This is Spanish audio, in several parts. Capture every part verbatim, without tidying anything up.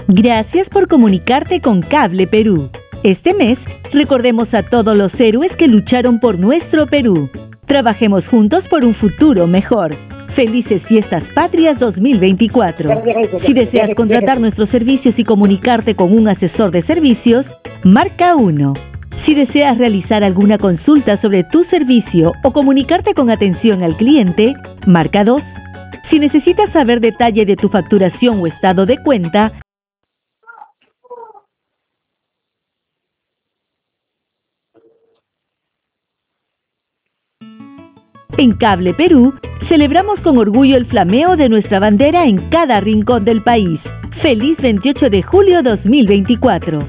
Gracias por comunicarte con Cable Perú. Este mes, recordemos a todos los héroes que lucharon por nuestro Perú. Trabajemos juntos por un futuro mejor. Felices Fiestas Patrias dos mil veinticuatro. Si deseas contratar nuestros servicios y comunicarte con un asesor de servicios, marca uno. Si deseas realizar alguna consulta sobre tu servicio o comunicarte con atención al cliente, marca dos. Si necesitas saber detalle de tu facturación o estado de cuenta, en Cable Perú, celebramos con orgullo el flameo de nuestra bandera en cada rincón del país. ¡Feliz veintiocho de julio dos mil veinticuatro!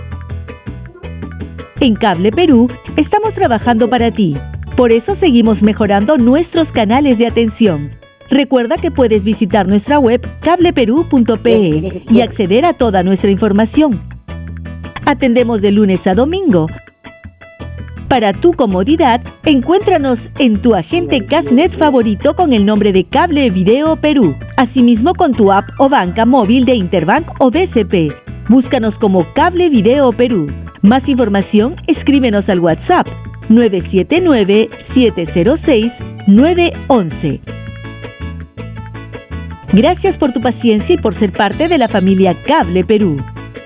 En Cable Perú, estamos trabajando para ti. Por eso seguimos mejorando nuestros canales de atención. Recuerda que puedes visitar nuestra web cable perú punto pe y acceder a toda nuestra información. Atendemos de lunes a domingo. Para tu comodidad, encuéntranos en tu agente Casnet favorito con el nombre de Cable Video Perú. Asimismo con tu app o banca móvil de Interbank o B C P. Búscanos como Cable Video Perú. Más información, escríbenos al WhatsApp nueve siete nueve, siete cero seis, nueve uno uno. Gracias por tu paciencia y por ser parte de la familia Cable Perú.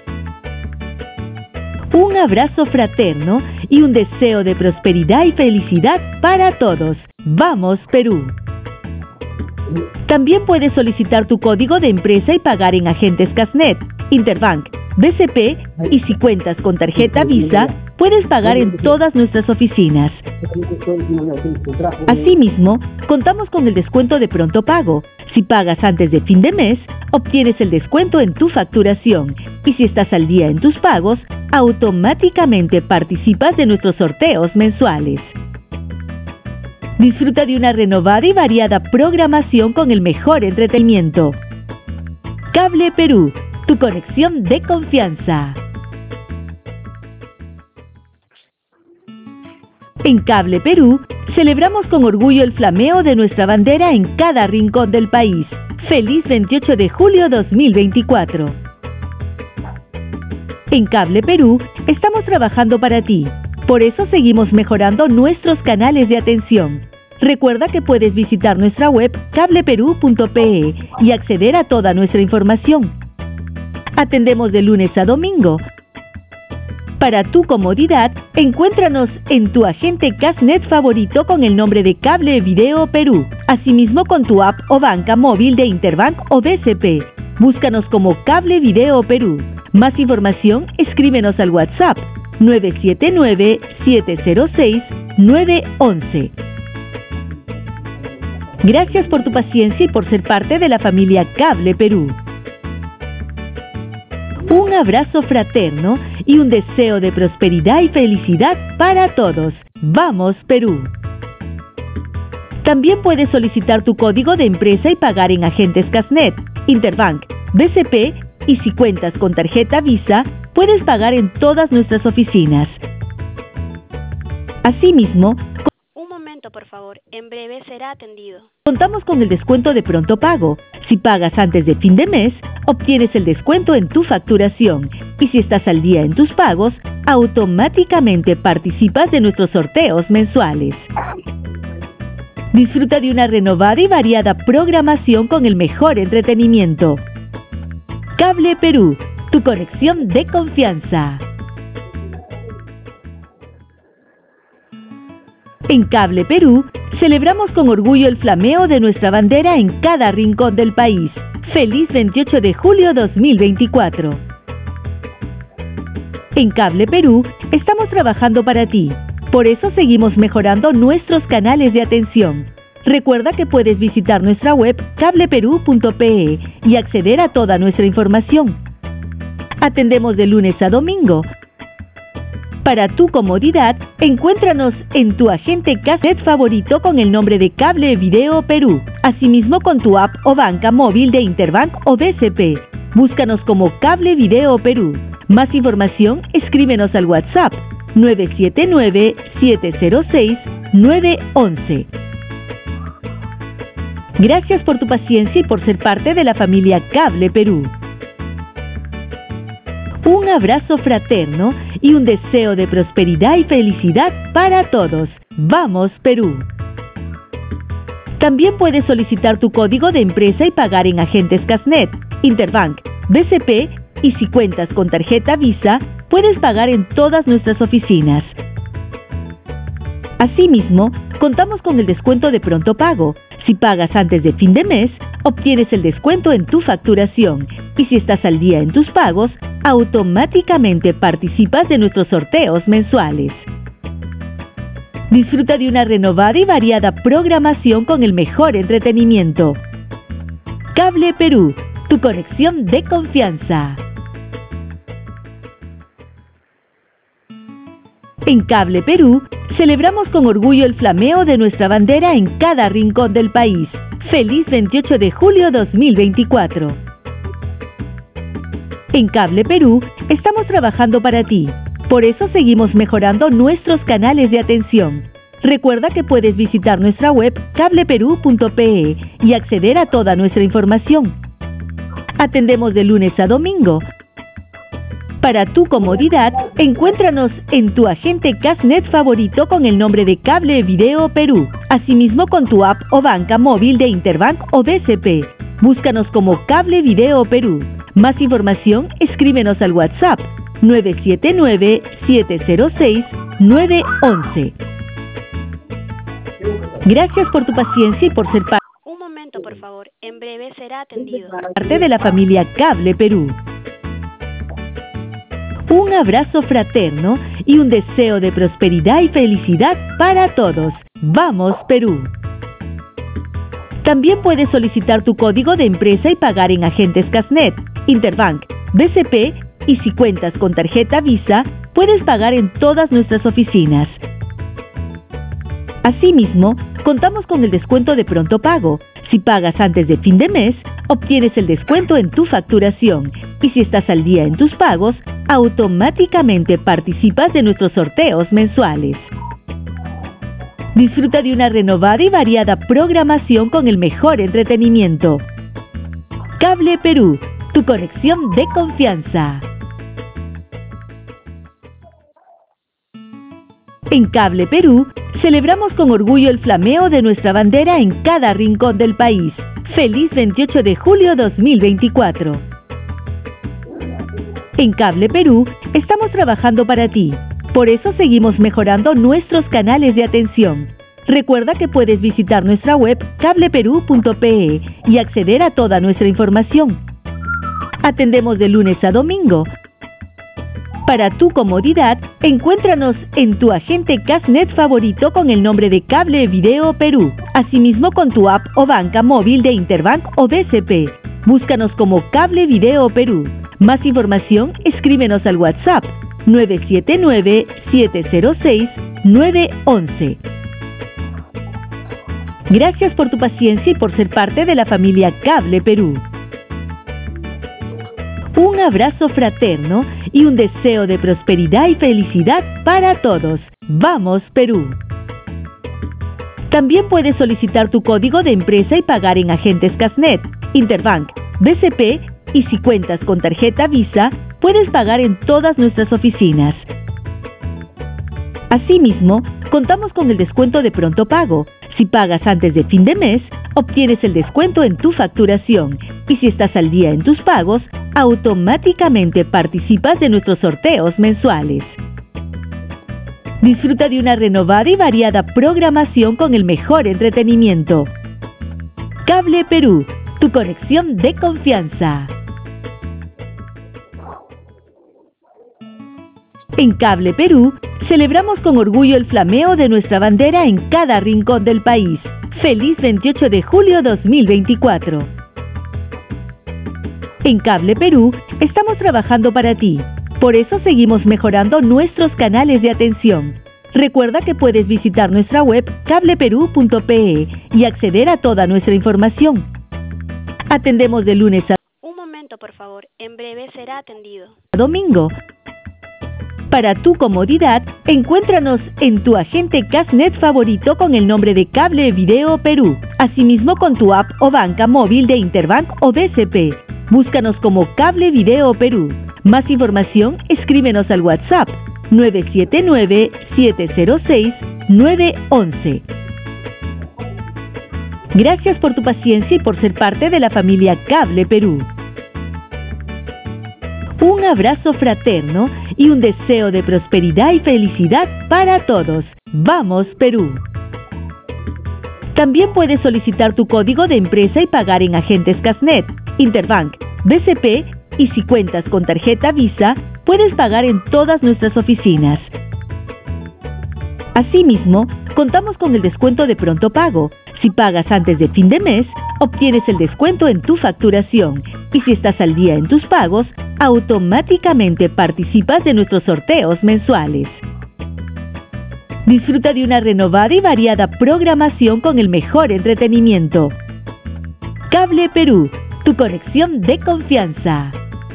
Un abrazo fraterno y un deseo de prosperidad y felicidad para todos. ¡Vamos, Perú! También puedes solicitar tu código de empresa y pagar en agentes Casnet, Interbank, B C P y si cuentas con tarjeta Visa, puedes pagar en todas nuestras oficinas. Asimismo, contamos con el descuento de pronto pago. Si pagas antes de fin de mes, obtienes el descuento en tu facturación. Y si estás al día en tus pagos, automáticamente participas de nuestros sorteos mensuales. Disfruta de una renovada y variada programación con el mejor entretenimiento. Cable Perú, tu conexión de confianza. En Cable Perú, celebramos con orgullo el flameo de nuestra bandera en cada rincón del país. ¡Feliz veintiocho de julio dos mil veinticuatro! En Cable Perú, estamos trabajando para ti. Por eso seguimos mejorando nuestros canales de atención. Recuerda que puedes visitar nuestra web cable perú punto pe y acceder a toda nuestra información. Atendemos de lunes a domingo. Para tu comodidad, encuéntranos en tu agente Casnet favorito con el nombre de Cable Video Perú. Asimismo con tu app o banca móvil de Interbank o B C P. Búscanos como Cable Video Perú. Más información, escríbenos al WhatsApp nueve siete nueve, siete cero seis, nueve uno uno. Gracias por tu paciencia y por ser parte de la familia Cable Perú. Un abrazo fraterno y un deseo de prosperidad y felicidad para todos. ¡Vamos, Perú! También puedes solicitar tu código de empresa y pagar en agentes Casnet, Interbank, B C P y si cuentas con tarjeta Visa, puedes pagar en todas nuestras oficinas. Asimismo, un momento, por favor. En breve será atendido. Contamos con el descuento de pronto pago. Si pagas antes de fin de mes, obtienes el descuento en tu facturación. Y si estás al día en tus pagos, automáticamente participas de nuestros sorteos mensuales. Disfruta de una renovada y variada programación con el mejor entretenimiento. Cable Perú, tu conexión de confianza. En Cable Perú, celebramos con orgullo el flameo de nuestra bandera en cada rincón del país. ¡Feliz veintiocho de julio dos mil veinticuatro! En Cable Perú, estamos trabajando para ti. Por eso seguimos mejorando nuestros canales de atención. Recuerda que puedes visitar nuestra web cable perú punto pe y acceder a toda nuestra información. Atendemos de lunes a domingo. Para tu comodidad, encuéntranos en tu agente Casnet favorito con el nombre de Cable Video Perú. Asimismo con tu app o banca móvil de Interbank o B C P. Búscanos como Cable Video Perú. Más información, escríbenos al WhatsApp nueve siete nueve, siete cero seis, nueve uno uno. Gracias por tu paciencia y por ser parte de la familia Cable Perú. Un abrazo fraterno y un deseo de prosperidad y felicidad para todos. ¡Vamos, Perú! También puedes solicitar tu código de empresa y pagar en agentes Casnet, Interbank, B C P y si cuentas con tarjeta Visa, puedes pagar en todas nuestras oficinas. Asimismo, contamos con el descuento de pronto pago. Si pagas antes de fin de mes, obtienes el descuento en tu facturación y si estás al día en tus pagos, automáticamente participas de nuestros sorteos mensuales. Disfruta de una renovada y variada programación con el mejor entretenimiento. Cable Perú, tu conexión de confianza. En Cable Perú, celebramos con orgullo el flameo de nuestra bandera en cada rincón del país. ¡Feliz veintiocho de julio dos mil veinticuatro! En Cable Perú, estamos trabajando para ti. Por eso seguimos mejorando nuestros canales de atención. Recuerda que puedes visitar nuestra web cable perú punto pe y acceder a toda nuestra información. Atendemos de lunes a domingo. Para tu comodidad, encuéntranos en tu agente Casnet favorito con el nombre de Cable Video Perú. Asimismo con tu app o banca móvil de Interbank o B C P. Búscanos como Cable Video Perú. Más información, escríbenos al WhatsApp nueve siete nueve, siete cero seis, nueve uno uno. Gracias por tu paciencia y por ser parte Un momento, por favor. En breve será atendido. de la familia Cable Perú. Un abrazo fraterno y un deseo de prosperidad y felicidad para todos. ¡Vamos, Perú! También puedes solicitar tu código de empresa y pagar en agentes Casnet, Interbank, B C P y si cuentas con tarjeta Visa, puedes pagar en todas nuestras oficinas. Asimismo, contamos con el descuento de pronto pago. Si pagas antes de fin de mes, obtienes el descuento en tu facturación y si estás al día en tus pagos, automáticamente participas de nuestros sorteos mensuales. Disfruta de una renovada y variada programación con el mejor entretenimiento. Cable Perú, tu conexión de confianza. En Cable Perú, celebramos con orgullo el flameo de nuestra bandera en cada rincón del país. ¡Feliz veintiocho de julio dos mil veinticuatro! En Cable Perú, estamos trabajando para ti. Por eso seguimos mejorando nuestros canales de atención. Recuerda que puedes visitar nuestra web cable perú punto pe y acceder a toda nuestra información. Atendemos de lunes a domingo. Para tu comodidad, encuéntranos en tu agente Casnet favorito con el nombre de Cable Video Perú. Asimismo con tu app o banca móvil de Interbank o B C P. Búscanos como Cable Video Perú. Más información, escríbenos al WhatsApp nueve siete nueve, siete cero seis, nueve uno uno. Gracias por tu paciencia y por ser parte de la familia Cable Perú. Un abrazo fraterno y un deseo de prosperidad y felicidad para todos. ¡Vamos, Perú! También puedes solicitar tu código de empresa y pagar en agentes Casnet, Interbank, B C P y si cuentas con tarjeta Visa, puedes pagar en todas nuestras oficinas. Asimismo, contamos con el descuento de pronto pago. Si pagas antes de fin de mes, obtienes el descuento en tu facturación y si estás al día en tus pagos, automáticamente participas de nuestros sorteos mensuales. Disfruta de una renovada y variada programación con el mejor entretenimiento. Cable Perú, tu conexión de confianza. En Cable Perú, celebramos con orgullo el flameo de nuestra bandera en cada rincón del país. ¡Feliz veintiocho de julio dos mil veinticuatro! En Cable Perú, estamos trabajando para ti. Por eso seguimos mejorando nuestros canales de atención. Recuerda que puedes visitar nuestra web cable perú punto pe y acceder a toda nuestra información. Atendemos de lunes a Un momento, por favor. En breve será atendido. domingo. Para tu comodidad, encuéntranos en tu agente Casnet favorito con el nombre de Cable Video Perú. Asimismo con tu app o banca móvil de Interbank o B C P. Búscanos como Cable Video Perú. Más información, escríbenos al WhatsApp nueve siete nueve, siete cero seis, nueve uno uno. Gracias por tu paciencia y por ser parte de la familia Cable Perú. Un abrazo fraterno y un deseo de prosperidad y felicidad para todos. ¡Vamos, Perú! También puedes solicitar tu código de empresa y pagar en agentes Casnet, Interbank, B C P y si cuentas con tarjeta Visa, puedes pagar en todas nuestras oficinas. Asimismo, contamos con el descuento de pronto pago. Si pagas antes de fin de mes, obtienes el descuento en tu facturación. Y si estás al día en tus pagos, automáticamente participas de nuestros sorteos mensuales. Disfruta de una renovada y variada programación con el mejor entretenimiento. Cable Perú, tu conexión de confianza.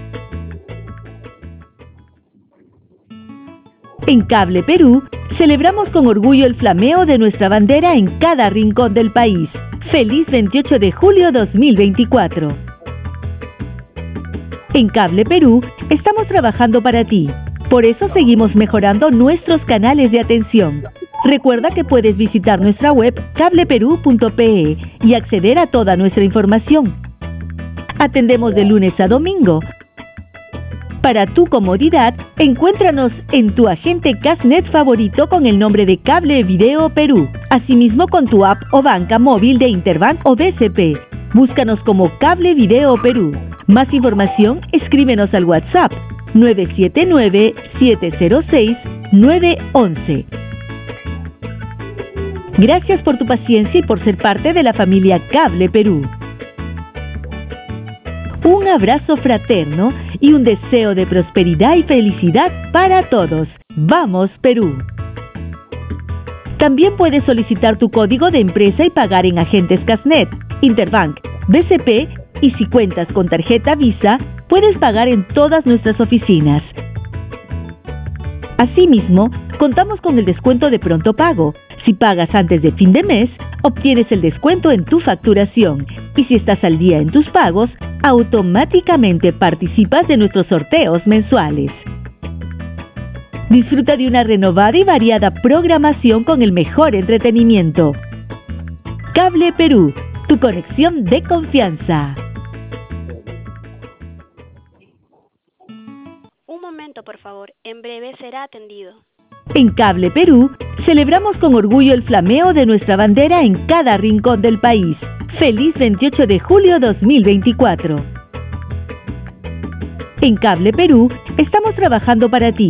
En Cable Perú, celebramos con orgullo el flameo de nuestra bandera en cada rincón del país. ¡Feliz veintiocho de julio dos mil veinticuatro! En Cable Perú, estamos trabajando para ti. Por eso seguimos mejorando nuestros canales de atención. Recuerda que puedes visitar nuestra web cable perú punto pe y acceder a toda nuestra información. Atendemos de lunes a domingo. Para tu comodidad, encuéntranos en tu agente Casnet favorito con el nombre de Cable Video Perú. Asimismo con tu app o banca móvil de Interbank o B C P. Búscanos como Cable Video Perú. Más información, escríbenos al WhatsApp nueve siete nueve, siete cero seis, nueve uno uno. Gracias por tu paciencia y por ser parte de la familia Cable Perú. Un abrazo fraterno y un deseo de prosperidad y felicidad para todos. ¡Vamos, Perú! También puedes solicitar tu código de empresa y pagar en agentes Casnet, Interbank, B C P y si cuentas con tarjeta Visa, puedes pagar en todas nuestras oficinas. Asimismo, contamos con el descuento de pronto pago. Si pagas antes de fin de mes, obtienes el descuento en tu facturación. Y si estás al día en tus pagos, automáticamente participas de nuestros sorteos mensuales. Disfruta de una renovada y variada programación con el mejor entretenimiento. Cable Perú, tu conexión de confianza. Un momento, por favor. En breve será atendido. En Cable Perú, celebramos con orgullo el flameo de nuestra bandera en cada rincón del país. ¡Feliz veintiocho de julio dos mil veinticuatro! En Cable Perú, estamos trabajando para ti.